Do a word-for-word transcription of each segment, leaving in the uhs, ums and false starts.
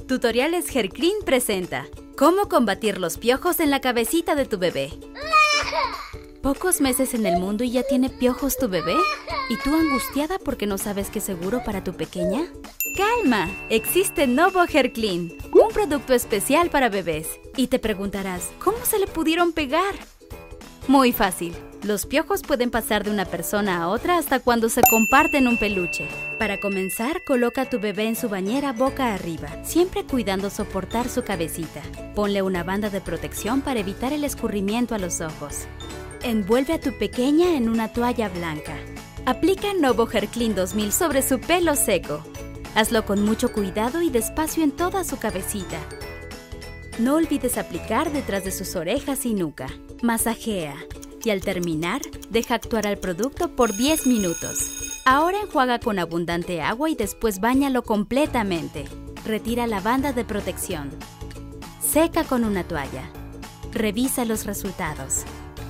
Tutoriales Herclean presenta ¿Cómo combatir los piojos en la cabecita de tu bebé? ¿Pocos meses en el mundo y ya tiene piojos tu bebé? ¿Y tú angustiada porque no sabes qué es seguro para tu pequeña? ¡Calma! Existe Novo Herclean, un producto especial para bebés. Y te preguntarás, ¿cómo se le pudieron pegar? Muy fácil. Los piojos pueden pasar de una persona a otra hasta cuando se comparten un peluche. Para comenzar, coloca a tu bebé en su bañera boca arriba, siempre cuidando soportar su cabecita. Ponle una banda de protección para evitar el escurrimiento a los ojos. Envuelve a tu pequeña en una toalla blanca. Aplica Novo Herclean dos mil sobre su pelo seco. Hazlo con mucho cuidado y despacio en toda su cabecita. No olvides aplicar detrás de sus orejas y nuca. Masajea. Y al terminar, deja actuar al producto por diez minutos. Ahora enjuaga con abundante agua y después báñalo completamente. Retira la banda de protección. Seca con una toalla. Revisa los resultados.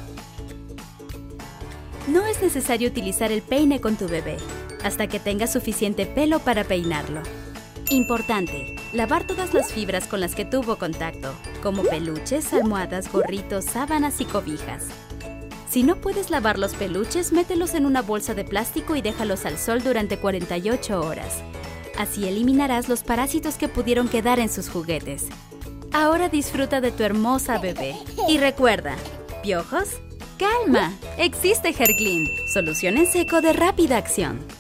No es necesario utilizar el peine con tu bebé, hasta que tenga suficiente pelo para peinarlo. Importante, lavar todas las fibras con las que tuvo contacto, como peluches, almohadas, gorritos, sábanas y cobijas. Si no puedes lavar los peluches, mételos en una bolsa de plástico y déjalos al sol durante cuarenta y ocho horas. Así eliminarás los parásitos que pudieron quedar en sus juguetes. Ahora disfruta de tu hermosa bebé. Y recuerda, ¿piojos? ¡Calma! Existe Herclean, solución en seco de rápida acción.